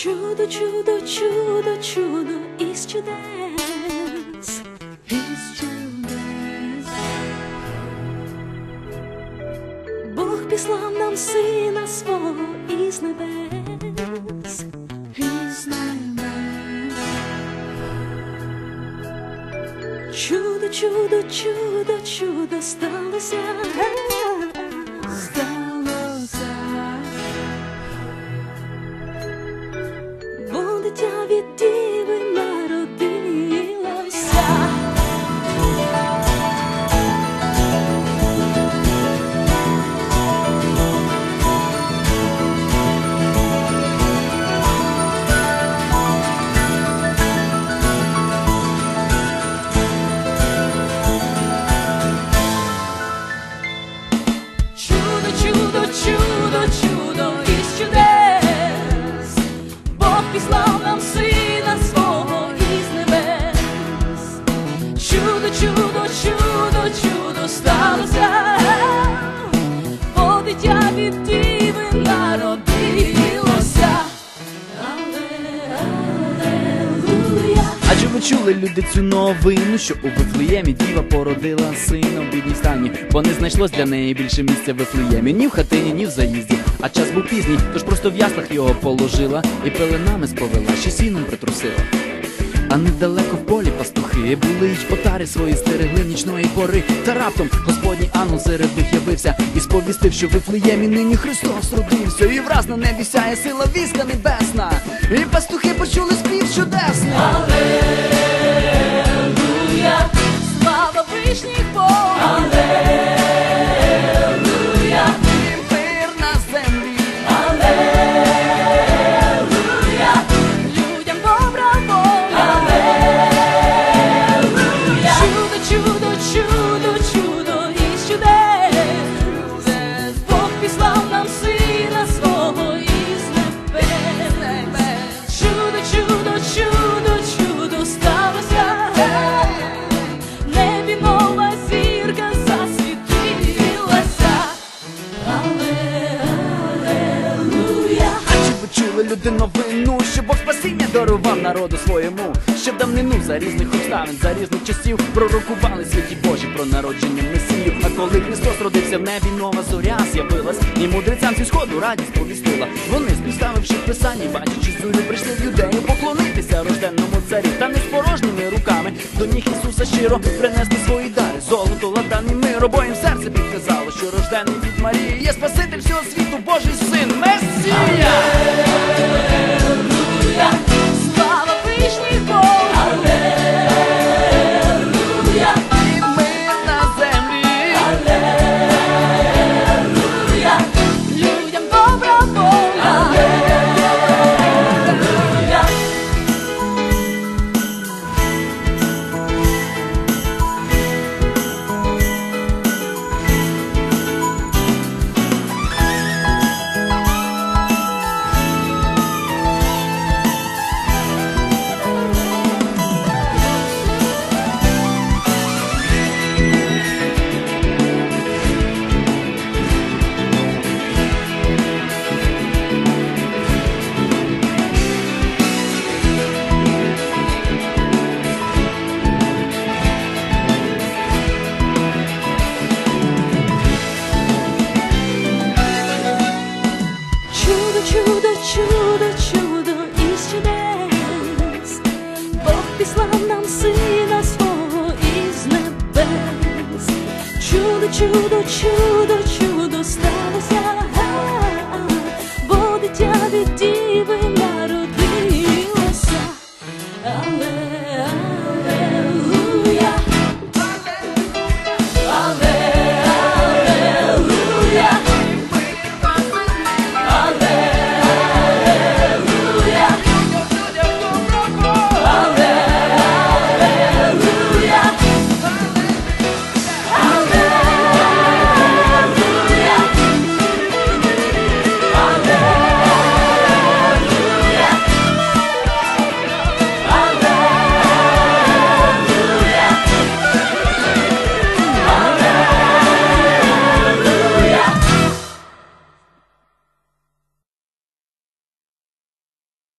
Чудо, чудо, чудо, чудо із чудес, із чудес. Бог післав нам сина свого із небес, із небес. Чудо, чудо, чудо, чудо сталося, сталося. Бо дитя від діви народилося. Чудо, чудо, чудо, чудо із чудес. Бог післав нам сина свого із небес. Чудо, чудо, чудо, чудо сталося. Бо дитя від діви народилося. Аллилуйя. Адже ви чули, люди, цю новину, що у Вифлеємі діва породила сина в бідній стані, бо не знайшлось для неї більше місця в Вифлеємі, ні в хатині, ні в заїзді. А час був пізній, тож просто в яслах його положила і пеленами сповела, ще сіном притрусила. А недалеко в полі пастухи були й отари свої стерегли нічної пори. Та раптом Господній ангел серед них явився і сповістив, що в Вифлеємі нині Христос родився. І враз на небі сяє сила війська небесна, і пастухи почули спів чудесний. Аллилуйя, слава вишніх Богу. Аллилуйя, І мир на землі. аллилуйя, людям добра воля. Аллилуйя, чудо, чудо, чудо, чудо із чудес. Бог післав нам сина свого із небес. Чудо, чудо, чудо, чудо сталося. В небі нова зірка засвітилася. Аллилуйя. А чи ви чули, люди, новину, що Бог спасіння дарував народу своєму? Ще в давнину за різних обставин, за різних часів пророкували святі Божі про народження Месію. А коли Христос родився в небі, нова зоря з'явилась, і мудрецям зі сходу радість повістила. Вони, співставивши в писанні, бачачи зорю, прийшли в Юдею поклонитися рожденному царю. Та не з порожніми руками до ніг Ісуса щиро принесли свої дари, золото, ладан і мир. Обоїм серце підказало, що рождений від Марії є Спаситель всього світу, Божий син Месія. Аллилуйя, слава вишніх Богу. Аллилуйя, І мир на землі. аллилуйя, людям добра воля. Аллилуйя. Чудо, чудо, чудо, чудо із чудес. Бог післав нам сина свого із небес. Чудо, чудо, чудо,